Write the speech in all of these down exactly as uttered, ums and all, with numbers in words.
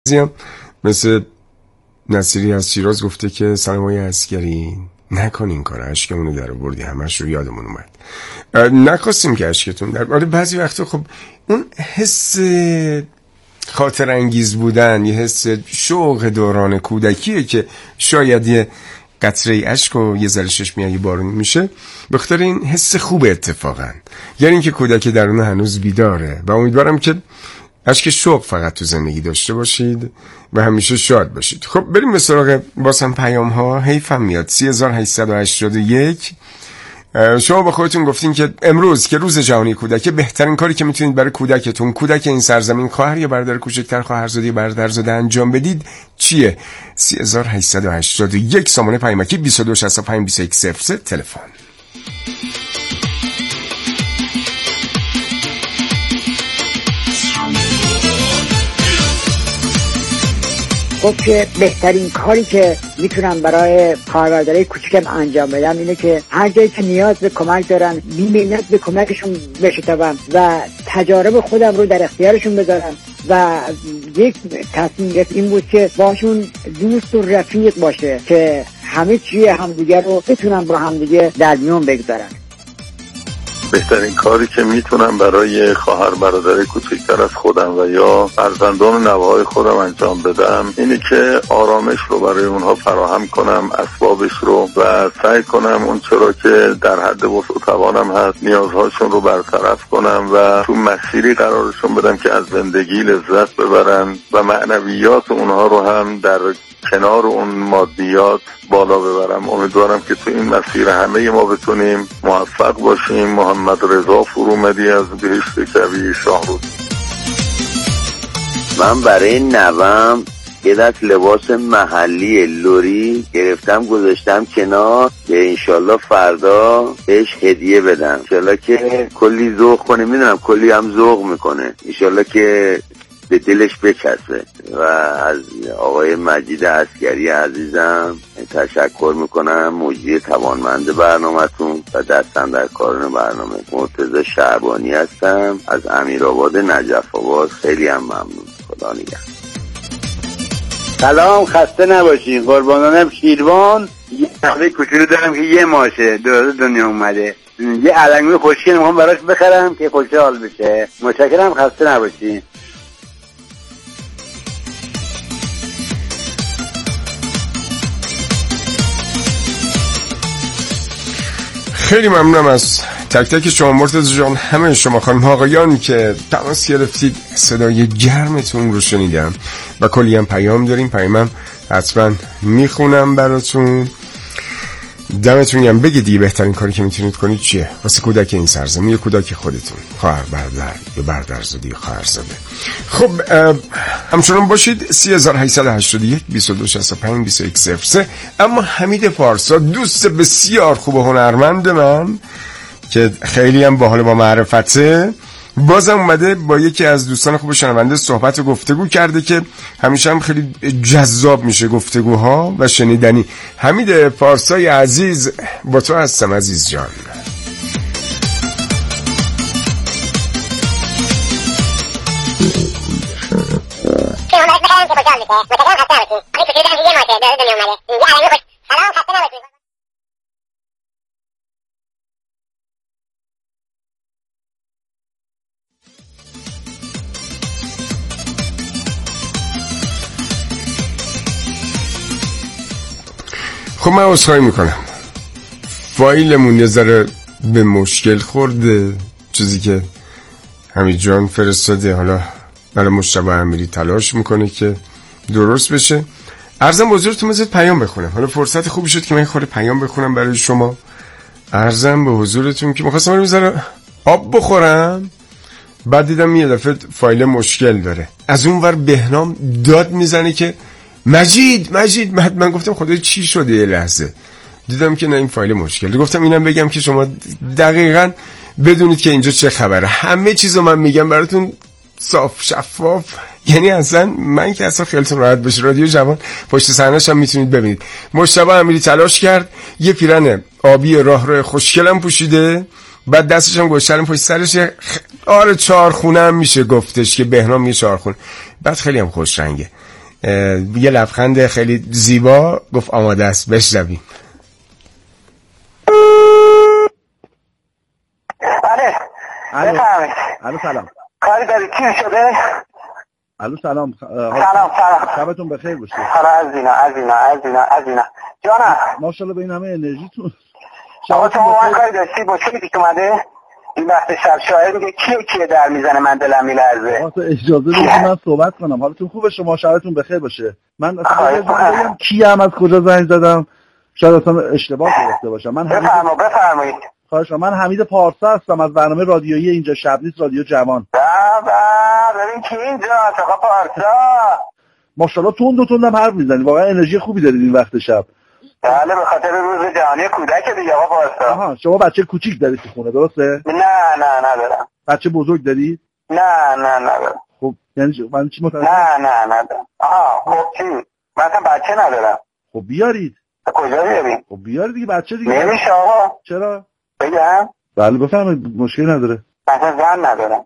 مثل نصیری از شیراز گفته که سلام آقای عسگری، نکن این کار، اشکمونو در آوردی، همش رو یادمون اومد. نخواستیم که اشکتون در آره بعضی وقتا خب اون حس خاطر انگیز بودن، یه حس شوق دوران کودکیه که شاید یه قطره اشک و یه ذره چشمی بارونی میشه، به خاطر این حس خوب اتفاقا، یعنی اینکه کودک درون هنوز بیداره و امیدوارم که اشک شوق فقط تو زندگی داشته باشید و همیشه شاد باشید. خب بریم به سراغ بازم پیام ها. حیفم میاد سه هزار و هشتصد و هشتاد و یک. شما با خودتون گفتین که امروز که روز جهانی کودک، بهترین کاری که میتونید برای کودکتون، کودک این سرزمین، خواهر یا برادر کوچکتر، خواهرزاده یا برادرزاده انجام بدید چیه؟ سه هزار و هشتصد و هشتاد و یک سامانه پیامکی بیست و دو شصت و پنج بیست و یک صفر سه تلفن. خب که بهترین کاری که میتونم برای خانواده‌های کوچیکم انجام بدم اینه که هر جایی که نیاز به کمک دارن بی‌منت به کمکشون بشتابم و تجارب خودم رو در اختیارشون بذارم و یک تصمیم این بود که باشون دوست و رفیق باشه که همه چی همدیگه رو بتونم با همدیگه در میون بگذارن. بهترین کاری که میتونم برای خواهر برادر کوچکتر از خودم و یا فرزندان و نوه‌های خودم انجام بدم اینه که آرامش رو برای اونها فراهم کنم، اسبابش رو، و سعی کنم اون چرا که در حد وسع و توانم هست نیازهاشون رو برطرف کنم و تو مسیری قرارشون بدم که از زندگی لذت ببرن و معنویات اونها رو هم در کنار اون مادیات بالا ببرم. امیدوارم که تو این مسیر همه ما بتونیم موفق باشیم. محمد رضا فرومدی از بهشت کوی شاهرود. من برای نوام یه دست لباس محلی لوری گرفتم گذاشتم کنار که انشالله فردا بهش هدیه بدم، انشالله که کلی ذوق کنه، میدونم کلی هم ذوق میکنه، انشالله که به دلش بچسبه. و از آقای مجید عسگری عزیزم تشکر میکنم، مجری توانمند برنامه‌تون و دستم در کارون برنامه. مرتضی شعبانی هستم از امیرآباد نجف آباد. خیلی هم ممنون. خدا نگهدار. سلام، خسته نباشین. قربانانم شیروان. یه تحویل کوچولو دارم که یه ماشه دوازده دنیا اومده، یه علنگوی خوشگل میخوام براش بخرم که خوشحال بشه. متشکرم، خسته نباشین. خیلی ممنونم از تک تک شما مرتضی جان، همه شما خانم آقایان که تماس گرفتید. صدای گرمتون رو شنیدم و کلی هم پیام داریم، پیامم حتما میخونم براتون. دمتون هم بگید دیگه بهترین کاری که میتونید کنید چیه واسه کودک این سرزمین یا کودک خودتون، خواهر برادر یا برادرزاده یا خواهرزاده. خب همچنان باشید. سه هزار و هشتصد و هشتاد و یک بیست و دو شصت و پنج بیست و یک صفر سه. اما حمید پارسا دوست بسیار خوب و هنرمند من که خیلی هم باحال با معرفته، بازم اومده با یکی از دوستان خوب شنونده صحبت و گفتگو کرده که همیشه هم خیلی جذاب میشه گفتگوها و شنیدنی. حمید پارسای عزیز، با تو هستم عزیز جان. خب من عذرخواهی میکنم، فایلمون یه ذره به مشکل خورده، چیزی که حمید جان فرستاده حالا برای مجتبی امیری تلاش میکنه که درست بشه. عرضم حضورتون مثل پیام بخونم، حالا فرصت خوبی شد که من خود پیام بخونم برای شما. عرضم به حضورتون که میخواستم من بذاره آب بخورم، بعد دیدم یه دفعه فایل مشکل داره. از اون ور بهنام داد میزنه که مجید مجید من, من گفتم خدای چی شده؟ یه لحظه دیدم که نه این فایل مشکل. گفتم اینم بگم که شما دقیقاً بدونید که اینجا چه خبره. همه چیزو من میگم براتون صاف شفاف، یعنی اصلا من که اصلا خیالتون راحت بشه. رادیو جوان پشت صحنه‌اش هم میتونید ببینید. مجتبی امیری تلاش کرد، یه پیرن آبی راه رو خوشگلم پوشیده، بعد دستش هم گوشترم پشت سرش. آره چهارخونه هم میشه گفتش که بهنام یه چهارخونه، بعد خیلی هم خوش رنگه. یه لبخند خیلی زیبا گفت آماده است، بشنویم. بله بفرمایید. الو سلام. کاری داری چی شده؟ الو سلام. سلام سلام. شبتون بخیر باشه. حالا از اینا از اینا از اینا از اینا جانم. ماشاءالله به این همه انرژیتون. آقا تو من کاری داشتی با چه پیش اومده؟ این وقت شب شاعر میگه کیه کیه در میزنه من دلم میلرزه. آقا تو اجازه بدید من صحبت کنم. حالتون خوبه؟ شما شبتون بخیر باشه. من اصلا بگم کیم از کجا زنگ زدم شاید اصلا اشتباه گرفته باشم. من بفرما بفرمایید. خواهش من حمید پارسا هستم از برنامه رادیویی اینجا شب نیست، رادیو جوان. با ببین کی اینجا آقا پارسا. ماشاءالله تون دو تون حرف میزنی، واقعا انرژی خوبی دارید این وقت شب. بله به خاطر روز جهانی کودک دیگه آقا پارسا. آها شما بچه کوچیک دارید تو خونه درسته؟ نه نه ندارم. بچه بزرگ دارید؟ نه نه ندارم. خب یعنی من چی متوجه؟ نه نه ندارم. آها خب چی؟ من اصلا بچه ندارم. خب بیارید. کجا بیاریم؟ خب بیارید دیگه بچه دیگه. نمیشه آقا. چرا؟ بگم؟ بله بفرمایید مشکلی نداره. اصلا زن ندارم.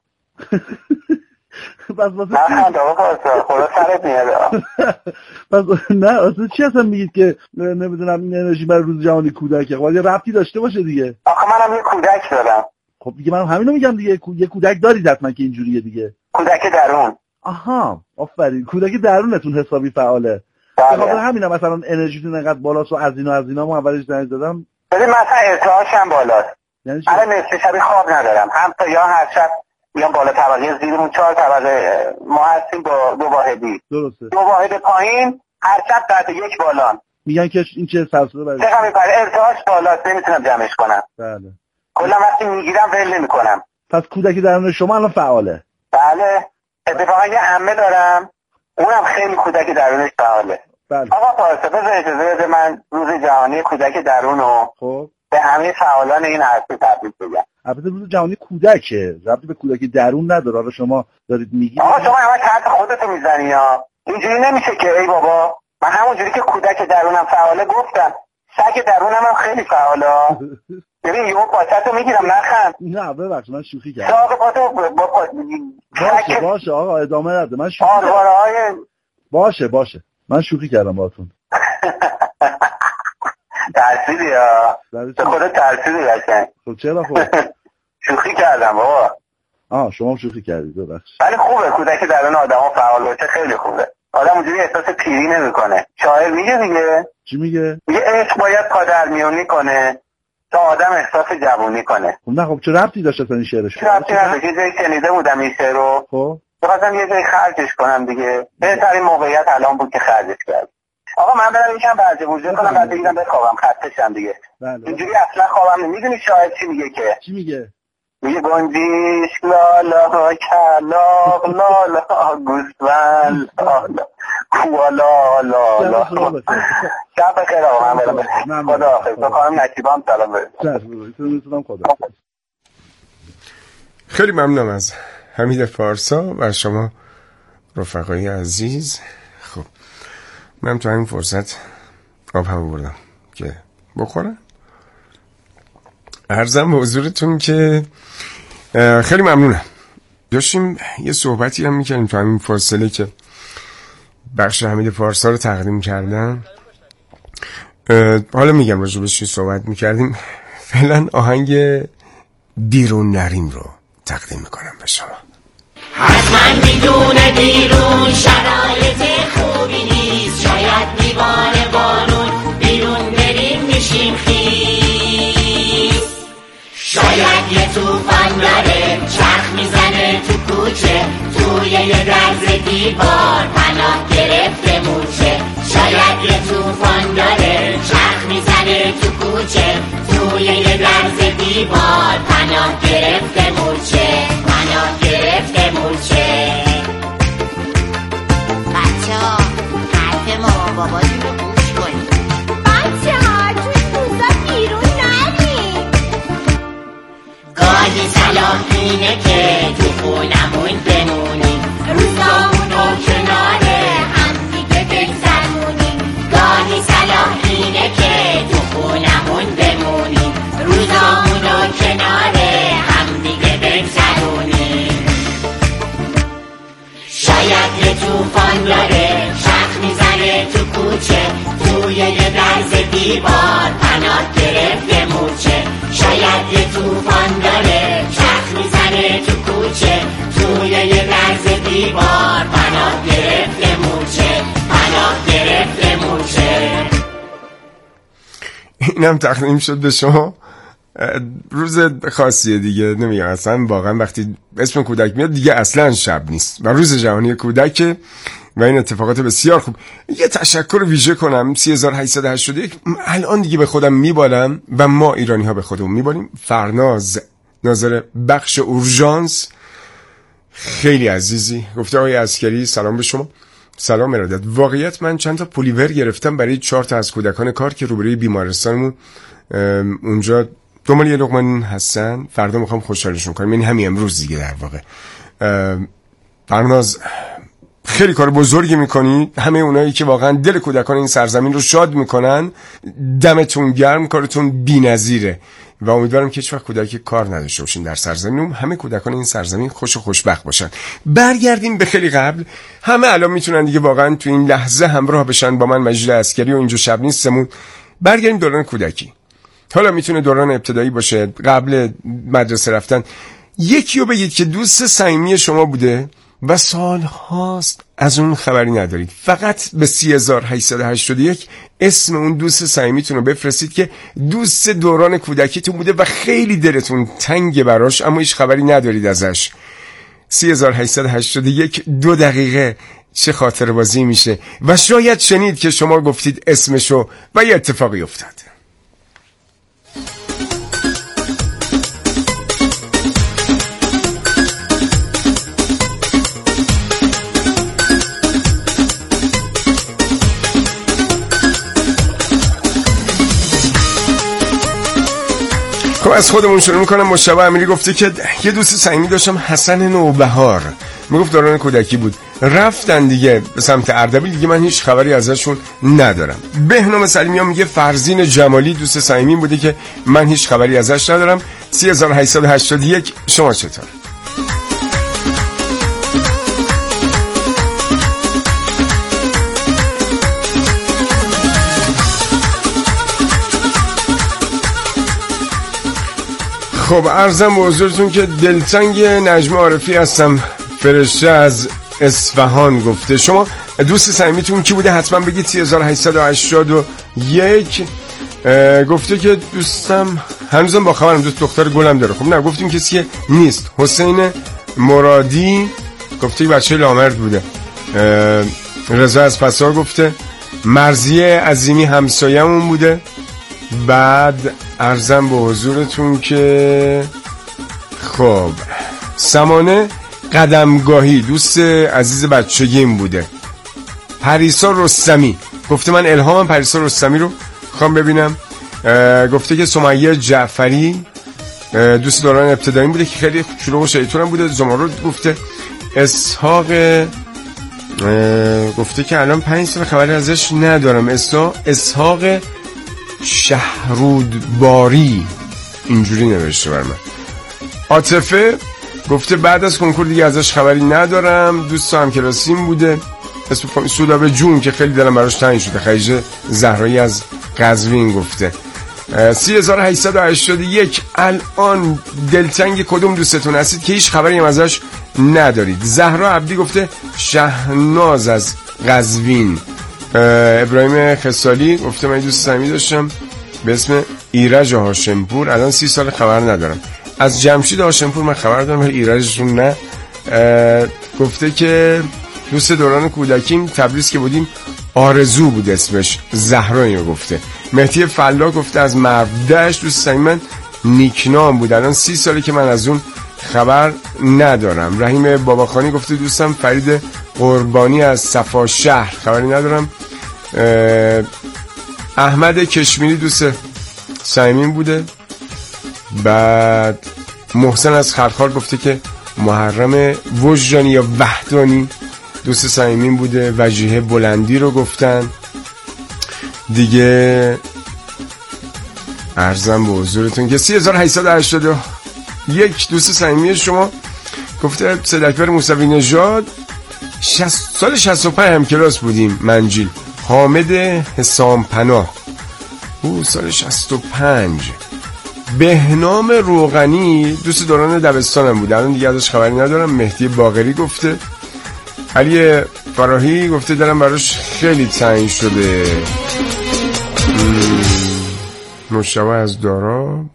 بس واسه نخند آقا پارسا خدا سرت میاد. بس نه اصلا چی اصلا میگید که نمیدونم این انرژی برای روز جهانی کودکه؟ خب یه ربطی داشته باشه دیگه. آخه منم یه کودک دارم. خب دیگه من همینو میگم دیگه، یه کودک دارید حتما که اینجوریه دیگه. کودک درون. آها آفرین، کودک درونتون حسابی فعاله. به خاطر همینم مثلا انرژیتون انقدر بالاست و از اینا از اینا ما اولش زنگ زدم. ببین مثلا ارتعاشم بالاست. یعنی چی؟ الان نصف شب خواب ندارم. هم تا یا هر شب میام بالا طبقه زیرمون چهار طبقه ما هستیم با دو واحدی. درسته. دو واحد پایین هر شب بعد یک بالان. میگن که این چه سلسله برای چقدر میپره ارتعاش بالاست نمیتونم جمعش کنم. بله. کلا وقتی میگیرم ول نمیکنم. پس کودک درون شما الان فعاله. بله. اتفاقا یه عمه دارم اونم خیلی کودک درونش فعاله. بله. آقا پارسا بذار اجازه بده من روز جهانی کودک درونو خب به همه فعالان این هستی تبریک بگم. البته روز جهانی کودکه، ربطی به کودک درون نداره. حالا شما دارید میگید آقا شما همه حرف خودتو میزنی ها. اینجوری نمیشه که ای بابا من همونجوری که کودک درونم فعاله گفتم سگ درونم هم خیلی فعاله. ببین یهو پاچتو میگیرم نخند. نه ببخشید من شوخی کردم. ساق پاتو با پات باشه باشه آقا ادامه نده. من شوخی آروارهای باشه باشه من شوخی کردم باهاتون. ترسیدی ها. به خدا ترسیدی قشنگ. خب چرا خب؟ شوخی کردم بابا. آه شما هم شوخی کردید ببخشید. ولی خوبه کودک درون آدم‌ها فعال باشه خیلی خوبه. آدم اونجوری احساس پیری نمیکنه. شاعر میگه دیگه. چی میگه؟ میگه عشق باید پادرمیونی کنه تا آدم احساس جوونی کنه. خب نه خب چه ربطی داشت اصلا این شعرش؟ چه ربطی نداشت. یه جایی شنیده بودم این شعر رو. خب بخواستم یه جایی خرجش کنم دیگه. بهترین موقعیت الان بود که خرجش کرد. آقا من برم یکم برجه وجود کنم بعد بگیرم بخوابم خسته‌شم دیگه. بله. اینجوری اصلا خوابم نمیدونی شاعر چی میگه که؟ چی میگه؟ میگه گنجیش لالا کلاق لالا گوسفند لالا کوالا لالا. شب بخیر آقا من برم. خدا حافظ. تو خانم نکیبام سلام برسون. خدا. خیلی ممنونم از حمید پارسا و شما رفقای عزیز. خب من تو همین فرصت آب هم بردم که بخورم. عرضم به حضورتون که خیلی ممنونم. داشتیم یه صحبتی هم میکنیم تو همین فاصله که بخش حمید پارسا رو تقدیم کردم. حالا میگم راجع بهش چی صحبت میکردیم. فعلا آهنگ بیرون نریم رو تقدیم میکنم به شما. حتما میدونه بیرون شرایط خوبی نیست، شاید دیوانه بارون بیرون بریم میشیم خیس، شاید یه توفان داره چرخ میزنه تو کوچه، توی یه درز دیوار پناه گرفته مورچه، شاید یه توفان داره چرخ میزنه تو کوچه، توی یه درز دیوار پناه گرفته مورچه، پناه گرفته مورچه. بچه ها حرف مامان باباتون رو گوش کنید. بچه ها توی روزا بیرون نریم. گاهی صلاح اینه که تو خونمون بمونیم، روزامونو کنار هم دیگه بگذرونیم. گاهی صلاح اینه که تو خونمون بمونیم، روزامونو کنار هم دیگه بگذرونیم. شاید یه توفان داره شخص دیوار پناه گرفته مورچه، شاید یه توفان داره چرخ میزنه تو کوچه، توی یه درز دیوار پناه گرفته مورچه، پناه گرفته مورچه. اینم تقدیم شد به شما. روز خاصیه دیگه، نمیگم اصلا واقعا وقتی اسم کودک میاد دیگه اصلا شب نیست و روز جهانی کودک و این اتفاقات بسیار خوب. یه تشکر ویژه کنم سه هزار و هشتصد و هشتاد و یک. الان دیگه به خودم میبالم و ما ایرانی ها به خودمون میبالیم. فرناز ناظر بخش اورژانس خیلی عزیزی گفته آقای عسکری سلام به شما. سلام ارادت. واقعیت من چند تا پلیور گرفتم برای چهار تا از کودکان کار که روبروی بیمارستانمون اونجا دنبال یه لقمه هستن. فردا میخوام خوشحالشون کنم، یعنی همین امروز دیگه در واقع. فرناز خیلی کار بزرگی میکنی. همه اونایی که واقعا دل کودکان این سرزمین رو شاد میکنن دمتون گرم، کارتون بی‌نظیره و امیدوارم که هیچ وقت کودکی کار نداشته باشین در سرزمین. همه کودکان این سرزمین خوش و خوشبخت باشن. برگردیم به خیلی قبل. همه الان میتونن دیگه واقعا تو این لحظه همراه بشن با من مجید عسکری و اینجا شب نیستمون. برگردیم دوران کودکی. حالا میتونه دوران ابتدایی باشه، قبل مدرسه رفتن. یکی رو بگید که دوست صمیمی شما بوده و سال هاست از اون خبری ندارید. فقط به سه هزار و هشتصد و هشتاد و یک اسم اون دوست صمیمیتون رو بفرستید که دوست دوران کودکیتون بوده و خیلی دلتون تنگه براش اما هیچ خبری ندارید ازش. سه هزار و هشتصد و هشتاد و یک دو دقیقه چه خاطر بازی میشه و شاید شنید که شما گفتید اسمشو و یه اتفاقی افتاد. خب از خودمون شروع میکنم. مشتبه امیری گفته که یه دوست صمیمی داشتم حسن نوبهار، میگفت دوران کودکی بود، رفتن دیگه به سمت اردبیل، دیگه من هیچ خبری ازشون ندارم. بهنام سلیمیان میگه فرزین جمالی دوست صمیمی بوده که من هیچ خبری ازش ندارم. سه هزار و هشتصد و هشتاد و یک شما چطور؟ خب عرضم به حضورتون که دلتنگ نجم عارفی هستم، فرشته از اصفهان گفته. شما دوست صمیمیتون کی بوده؟ حتما بگید. سه هزار و هشتصد و هشتاد و یک گفته که دوستم هنوزم با خبرم دوست دختر گلم داره. خب نه گفتیم کسی که نیست. حسین مرادی گفته بچه لامرد بوده. رضا از پسار گفته مرضیه عظیمی همسایه‌مون بوده. بعد عرضم به حضورتون که خب سمانه قدمگاهی دوست عزیز بچگیم بوده. پریسا رستمی گفته من الهامم پریسا رستمی رو خوام ببینم. گفته که سمیه جعفری دوست دوران ابتدایی بوده که خیلی شلوغ و شیطونم بوده. زمرد گفته. اسحاق گفته که الان پنج سال خبری ازش ندارم. اسحاق شهرودباری اینجوری نوشته بر من. عاطفه گفته بعد از کنکور دیگه ازش خبری ندارم، دوست هم کلاسیم بوده. اسم سودابه جون که خیلی دلم براش تنگ شده. خدیجه زهرایی از قزوین گفته. سه هزار و هشتصد و هشتاد و یک الان دلتنگ کدوم دوستتون هستید که هیچ خبری هم ازش ندارید؟ زهرا عبدی گفته شهناز از قزوین. ابراهیم خصالی گفته من دوست صمیمی داشتم به اسم ایرج هاشمپور، الان سی سال خبر ندارم. از جمشید هاشمپور من خبر دارم ولی ایرجشون نه. گفته که دوست دوران کودکیم تبریز که بودیم آرزو بود اسمش. زهرایی رو گفته. مهدی فلا گفته از مردش دوست صمیمی من نیکنام بود، الان سی ساله که من از اون خبر ندارم. رحیم باباخانی گفته دوستم فرید قربانی از صفا شهر، خبری ندارم. احمد کشمیری دوست صمیمی بوده. بعد محسن از خرخار گفته که محرم وجدانی یا وحدانی دوست صمیمی بوده. وجیه بلندی رو گفتن دیگه. عرضم به حضورتون که سه هزار و هشتصد و هشتاد و یک دوست صمیمی شما گفته سید اکبر موسوی نژاد سال شصت و پنج هم کلاس بودیم منجیل. حامد حسام پناه او سال شصت و پنج. بهنام روغنی دوست دوران دبستانم بود، الان دیگه ازش خبری ندارم. مهدی باقری گفته. علی فراهی گفته دلم براش خیلی تنگ شده. مشتبه از دارا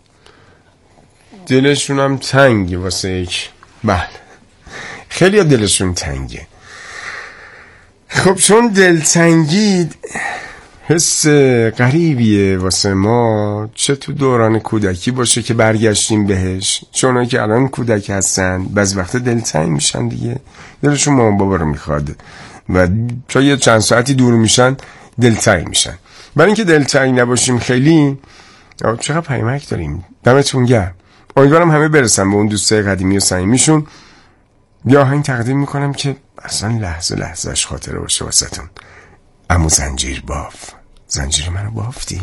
دلشون هم تنگه واسه یک. بله خیلی ها دلشون تنگه. خب چون دلتنگی حس غریبیه واسه ما، چه تو دوران کودکی باشه که برگشتیم بهش، چون که الان کودک هستن بعضی وقت دلتنگ میشن دیگه، دلشون مامان بابا رو میخواد و تا یه چند ساعتی دور میشن دلتنگ میشن. برای اینکه دلتنگ نباشیم خیلی. چقدر پیامک داریم، دمتون گرم. امیدوارم همه برسن به اون دوستای قدیمی و صمیمیشون. بیا آهنگ تقدیم میکنم که اصلا لحظه لحظهش خاطره باشه واسهتون. عمو زنجیر باف، زنجیر منو بافتی؟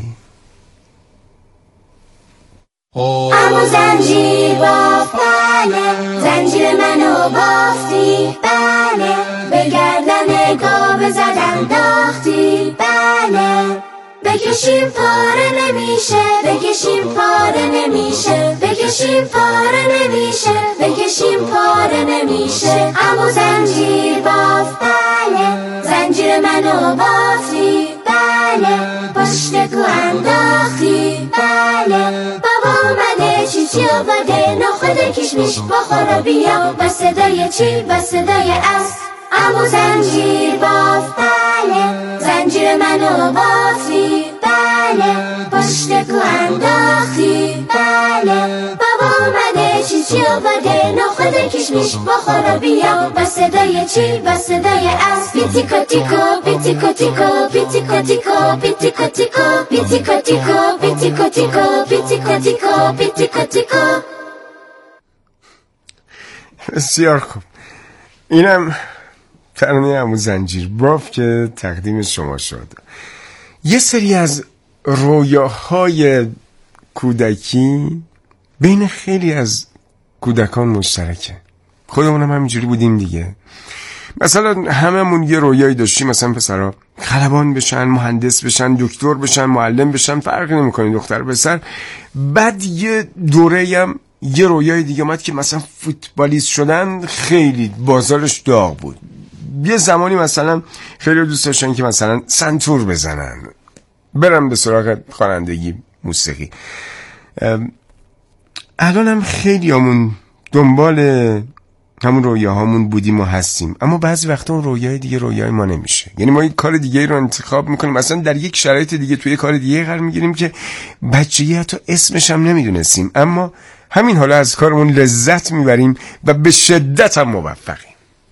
عمو زنجیر باف بله، زنجیر منو بافتی بله، به گردن گاو زدن داختی بله، بکشیم پاره نمیشه، بکشیم پاره نمیشه، بکشیم پاره نمیشه، بکشیم پاره نمیشه. عمو زنجیر باف بله، زنجیر منو بافتی بله، پشت کو انداختی بله، بابا اومده چی چی آورده، نخود کشمش بخور و بیا، با صدای چی با صدای اس. عمو زنجیر باف بله، زنجیر منو بافتی بله، پشت کو انداختی بله، بابا اومده چی چی آورده، نخود کشمش بخور و بیا، با صدای چی با صدای اس. پیتیکو تیکو پیتیکو تیکو پیتیکو تیکو پیتیکو تیکو پیتیکو تیکو پیتیکو تیکو پیتیکو تیکو پیتیکو تیکو. بسیار خوب. اینم ترانه عمو زنجیر باف که تقدیم شما شد. یه سری از رویاهای کودکی بین خیلی از کودکان مشترکه. خودمونم همینجوری بودیم دیگه. مثلا هممون یه رویایی داشتیم، مثلا پسرها خلبان بشن، مهندس بشن، دکتر بشن، معلم بشن، فرقی نمیکنه دختر پسر. بعد یه دوره هم یه رویای دیگه اومد که مثلا فوتبالیست شدن خیلی بازارش داغ بود. یه زمانی مثلا خیلی دوست داشتن که مثلا سنتور بزنن، برم به سراغ خوانندگی، موسیقی. الان هم خیلی همون دنبال همون رویاهامون بودیم و هستیم، اما بعضی وقتا اون رویای دیگه رویای ما نمیشه. یعنی ما یک کار دیگه رو انتخاب میکنیم، مثلا در یک شرایط دیگه توی کار دیگه قرار میگیریم که بچگی حتی اسمش هم نمیدونستیم، اما همین حالا از کارمون لذت میبریم و به شدت هم موفقیم.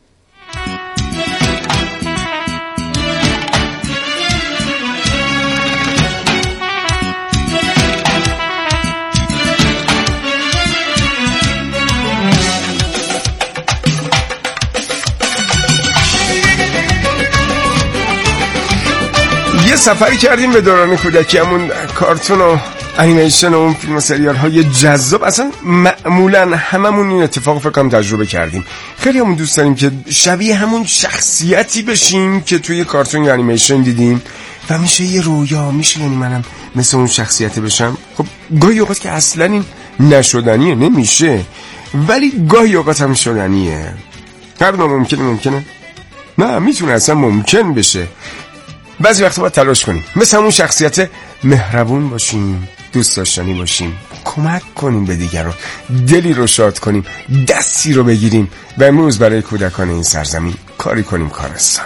یه سفری کردیم به دوران کودکی، همون کارتون و انیمیشن و اون فیلم و سریال های جذاب. اصلا معمولا هممون این اتفاق فکر کنم تجربه کردیم. خیلی همون دوست داریم که شبیه همون شخصیتی بشیم که توی کارتون یا انیمیشن دیدیم و میشه یه رویا، میشه یعنی منم مثل اون شخصیت بشم. خب گاهی اوقات که اصلا این نشدنیه، نمیشه، ولی گاهی اوقات هم شدنیه. هر دو ممکنه ممکنه نه میتونه اصلا ممکن بشه. بعضی وقتا باید تلاش کنیم، مثل همون شخصیت مهربون باشیم، دوست داشتنی باشیم، کمک کنیم به دیگران، دلی رو شاد کنیم، دستی رو بگیریم و امروز برای کودکان این سرزمین کاری کنیم کارستان.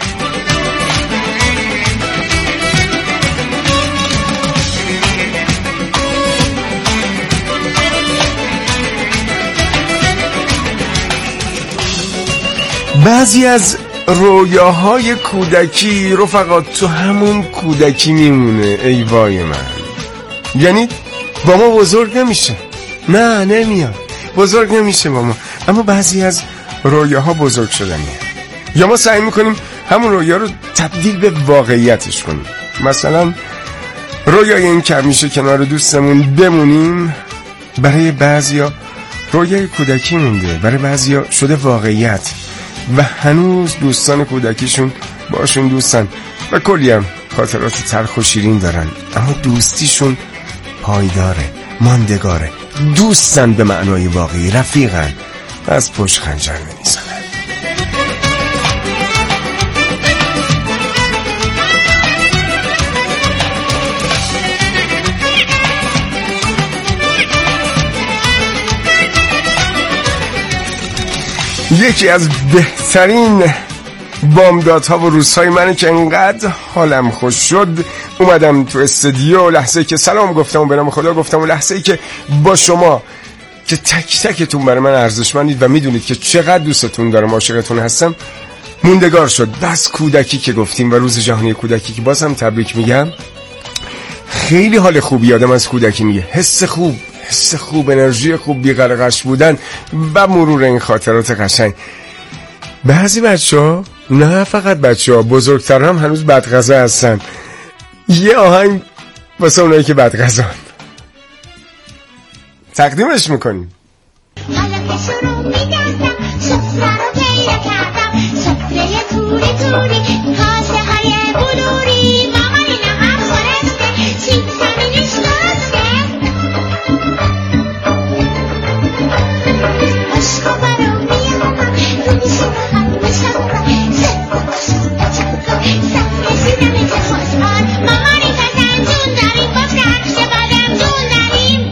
بعضی از رویاهای کودکی رفقا تو همون کودکی میمونه. ای وای من، یعنی با ما بزرگ نمیشه، نه نمیاد، بزرگ نمیشه با ما، اما بعضی از رویاها بزرگ شدنیه. یا ما سعی میکنیم همون رویا رو تبدیل به واقعیتش کنیم. مثلا رویای این که همیشه کنار دوستمون بمونیم برای بعضیا رویای کودکی مونده، برای بعضیا شده واقعیت و هنوز دوستان کودکیشون باشون دوستن و کلی هم خاطرات تلخ و شیرین دارن، اما دوستیشون پایداره، ماندگاره. دوستن به معنای واقعی، رفیقن و از پشت خنجر نمیزنن. یکی از بهترین بامدادها و روزهای منه که انقدر حالم خوش شد اومدم تو استودیو، لحظه‌ای که سلام گفتم و به نام خدا گفتم و لحظه‌ای که با شما که تک تکتون برای من ارزشمندید و میدونید که چقدر دوستتون دارم، عاشقتون هستم، موندگار شد. بس کودکی که گفتیم و روز جهانی کودکی که بازم تبریک میگم. خیلی حال خوبی یادم از کودکی میگه، حس خوب، حس خوب، انرژی خوب، بی‌قلقش بودن و مرور این خاطرات قشنگ. بعضی بچه‌ها، نه فقط بچه‌ها، بزرگتر هم هنوز بدغذا هستن. یه آهنگ واسه اونایی که بدغذان تقدیمش میکنیم. حالا که شروع می‌کردم سفره رو پیدا کردم، سفره توری توری، کاسه های بلوری، مامانی نهار خورسته، سیب زمینش لسته، عشقا برام میامم رو میسونه هم بسنم، سفره سفره سفره سفره زیدمی که خوشحال، مامانی تزن جون داریم، باز که عکس بدم جون داریم.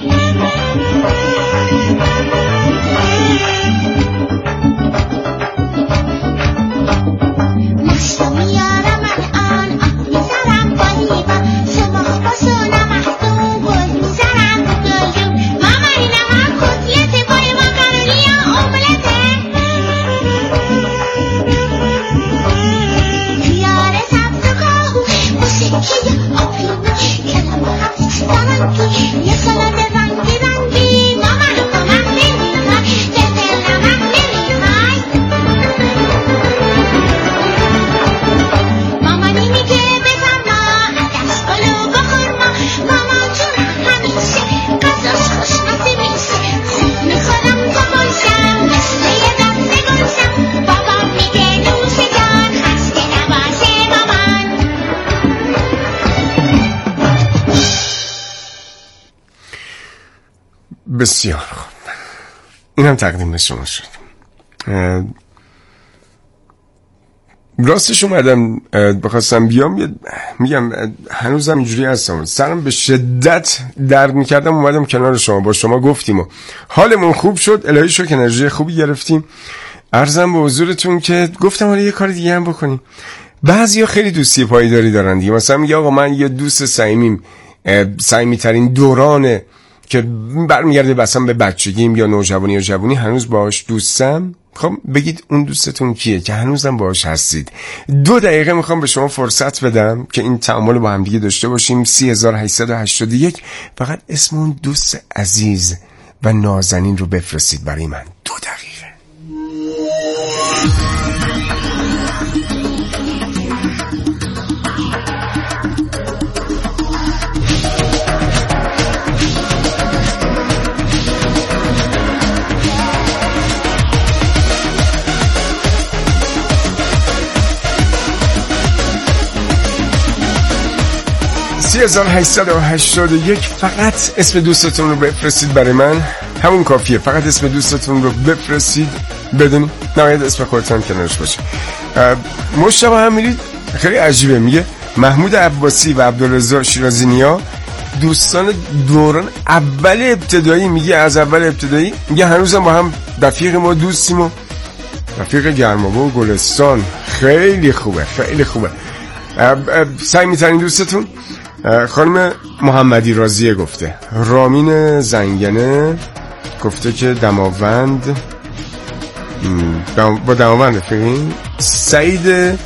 مشتا میارم الان آب میذارم با لیوان، صبح با سونا مختون گل میذارم با گلدون، مامانی نهار کتلته بای ماکارونی یا املته، خیار سبز و کاهو با سکه یا آبلیمو، کلم هفت دارنگی یه سالاد رنگی رنگی، مامانو کمک نمی‌خوای به دل نمک نمی‌خوای، مامانی میگه بفرما عدس پلو بخور ما، مامان جونم همیشه غذاش خوشمزه میشه، خوب میخورم تا باشم مثل یه دسته گلشم، بابام میگه نوش جان خسته نباشه مامان. بسیار خوب، اینم تقدیم به شما شد. راستش اومدم بخواستم بیام، میگم هنوزم اینجوری هستم، سرم به شدت درد میکردم، اومدم کنار شما، با شما گفتیم و حالمون خوب شد، الهی شو که انرژی خوبی گرفتیم. عرضم به حضورتون که گفتم حالا یه کار دیگه هم بکنیم. بعضیا خیلی دوستی پایداری دارن دیگه، مثلا میگه آقا من یه دوست صمیمیم، صمیمی ترین دورانه که برمیگرده مثلا به بچگیم یا نوجوانی یا جوانی، هنوز باهاش دوستم. خب بگید اون دوستتون کیه که هنوزم باهاش هستید؟ دو دقیقه میخوام به شما فرصت بدم که این تعامل با هم دیگه داشته باشیم. سه هزار و هشتصد و هشتاد و یک فقط اسم اون دوست عزیز و نازنین رو بفرستید برای من. دو دقیقه. سه هزار و هشتصد و هشتاد و یک فقط اسم دوستتون رو بفرستید برای من، همون کافیه. فقط اسم دوستتون رو بفرستید، بدونید نهایت اسم خودتون کنارش باشه. مشتبه هم میرید خیلی عجیبه، میگه محمود عباسی و عبدالرضا شیرازی نیا دوستان دوران اول ابتدایی، میگه از اول ابتدایی، میگه هنوزم با هم رفیق ما دوستیم و رفیق گرمابه و گلستان. خیلی خوبه، خیلی خوبه. سعی می‌ترین دوستتون خانم محمدی رازیه گفته، رامین زنگنه گفته که دماوند با دماوند رفیقین، سعید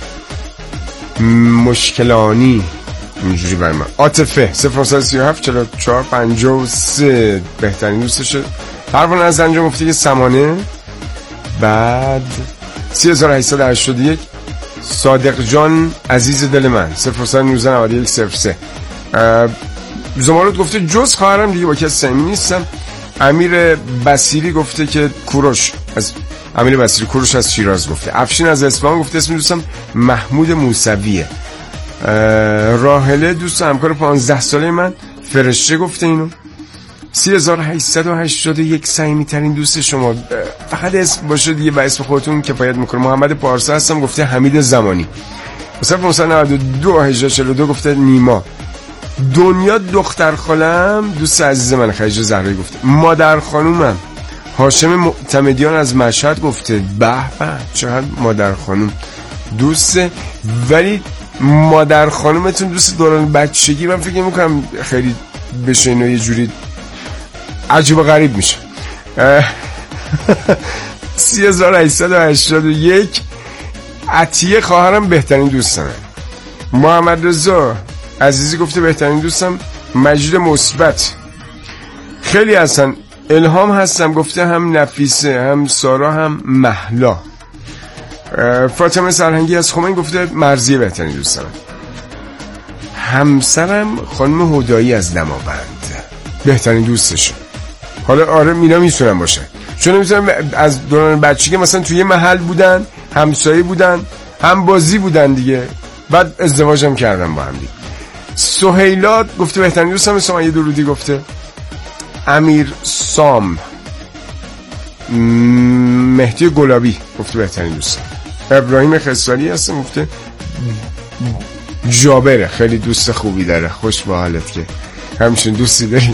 مشکلانی اینجوری برای من، عاطفه صفر نهصد و سی و هفت چهل و چهار پنجاه و سه بهترین دوستشه، پروانه از انجام گفته که سمانه. بعد سه هزار و هشتصد و هشتاد و یک صادق جان عزیز دل من صفر نهصد و نوزده نود و یک صفر سه زمانت گفته جز خواهرم دیگه با کسی صمیمی نیستم. امیر بصیری گفته که کوروش از امیر بصیری کوروش از شیراز گفته. افشین از اصفهان گفته اسم دوستم محمود موسویه. راهله دوست همکار پانزده ساله من فرشته گفته اینو. سی هزار و هشتصد و هشتاد و یک صمیمی ترین دوست شما، فقط اسم باشه دیگه و اسم خودتون کفایت میکنه. محمد پارسا هستم گفته حمید زمانی. مثلا پانصد و نود و دو هجده و چهل و دو گفته نیما. دنیا دختر خالم دوست عزیز من خدیجه زهرایی گفته. مادر خانومم هاشم معتمدیان از مشهد گفته به به چقدر مادر خانوم دوسته، ولی مادر خانومتون دوست دوران بچگی من فکر میکنم خیلی بشه اینو یه جوری عجیب و غریب میشه. سی هزار و هشتصد و هشتاد و یک عطیه خواهرم بهترین دوستم. محمد رضا عزیزی گفته بهترین دوستم مجید مثبت. خیلی هستن. الهام هستم گفته هم نفیسه هم سارا هم مهلا. فاطمه سرهنگی از خمین گفته مرضیه بهترین دوستم. همسرم خانم هدایی از دماوند بهترین دوستش. حالا آره مینا میتونم باشه، چون میتونم از دوران بچگی مثلا توی محل بودن، همسایه بودن، هم بازی بودن دیگه، بعد ازدواجم کردم با هم دیگه. سهیلات گفته بهترین دوستم. سمیه درودی گفته. امیر سام. مهدی گلابی گفته بهترین دوستم. ابراهیم خسالی هستم گفته جابره خیلی دوست خوبی داره، خوش به حالت که همچین دوستی داری.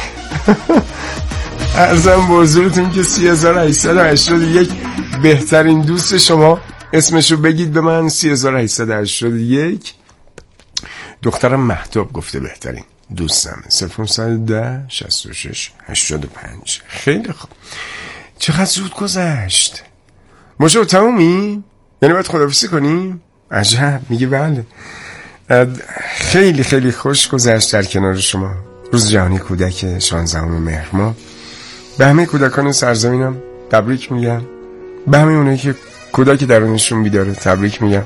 عرضم به حضورتون که سی هزار و هشتصد و هشتاد و یک بهترین دوست شما اسمشو بگید به من. سی هزار و هشتصد و هشتاد و یک دخترم مهتاب گفته بهترین دوستم. صفر نهصد و ده شصت و شش هشتاد و پنج. خیلی خوب، چقدر زود گذشت. ماجرا تمومی؟ یعنی باید خداحافظی کنیم؟ عجب، میگه بله. خیلی خیلی خوش گذشت در کنار شما. روز جهانی کودک شانزدهم مهر ماه. به همه کودکان سرزمینم تبریک میگم. به همه اونایی که کودک درونشون بیداره تبریک میگم.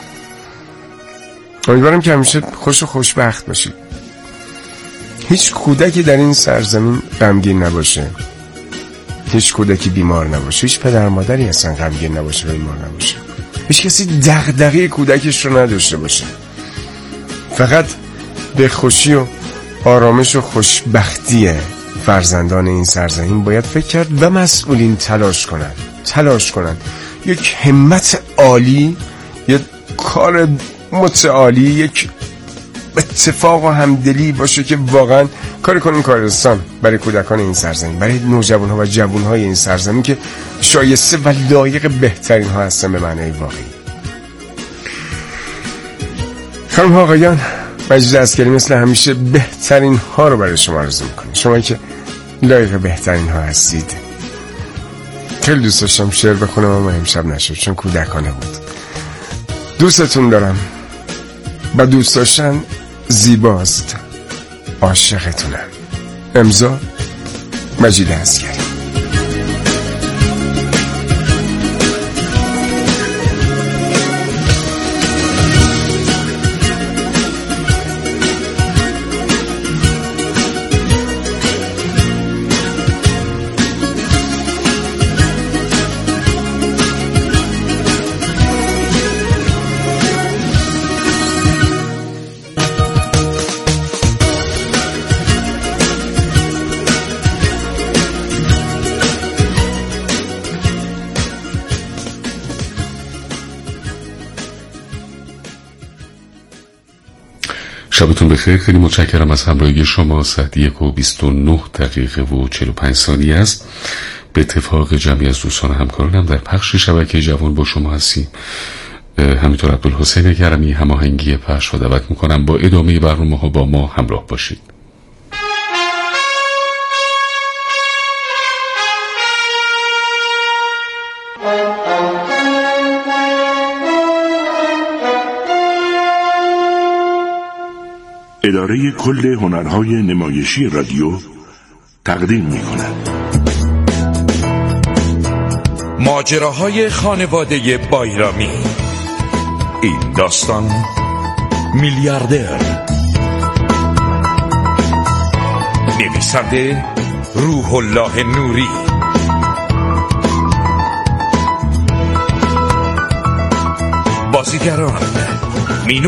امیدوارم که همیشه خوش و خوشبخت باشید. هیچ کودکی در این سرزمین غمگین نباشه، هیچ کودکی بیمار نباشه، هیچ پدر مادری اصلا غمگین نباشه و بیمار نباشه، هیچ کسی دغدغه کودکش رو نداشته باشه. فقط به خوشی و آرامش و خوشبختی فرزندان این سرزمین باید فکر کرد و مسئولین تلاش کنند تلاش کنند یک همت عالی، یک کار متعالی، یک اتفاق و همدلی باشه که واقعا کار کنیم کارستان برای کودکان این سرزمین، برای نوجوانها و جوانهای این سرزمین که شایسته و لایق بهترین ها هستن به معنای واقعی. خانم ها آقایان، مجید عسکری مثل همیشه بهترین ها رو برای شما آرزو میکنه. شما که لایق بهترین ها هستید. خیلی دوست داشتم شعر بخونم اما امشب نشد چون کودکانه بود. دوستتون دارم و دوست داشتن زیباست. عاشقتونم. امضا مجید عسکری. شبتون بخیر. خیلی متشکرم از همراهی شما. ساعت یک و بیست و نه دقیقه و چهل و پنج ثانیه است. به اتفاق جمعی از دوستان همکارانم در پخش شبکه جوان با شما هستیم. همینطور عبدالحسین کرمی هماهنگی پخش و دعوت میکنم با ادامه برنامه ها با ما همراه باشید. اداره کل هنرهای نمایشی رادیو تقدیم می‌کند. ماجراهای خانواده بایرامی. این داستان میلیاردر. نویسنده روح الله نوری. بازیگران